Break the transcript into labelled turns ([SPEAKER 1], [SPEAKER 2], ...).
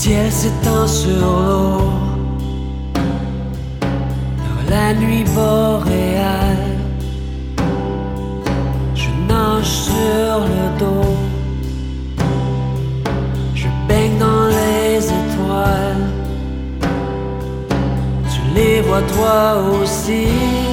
[SPEAKER 1] ciel s'étend sur l'eau, dans la nuit boréale. Je nage sur le dos, je baigne dans les étoiles. Tu les vois toi aussi.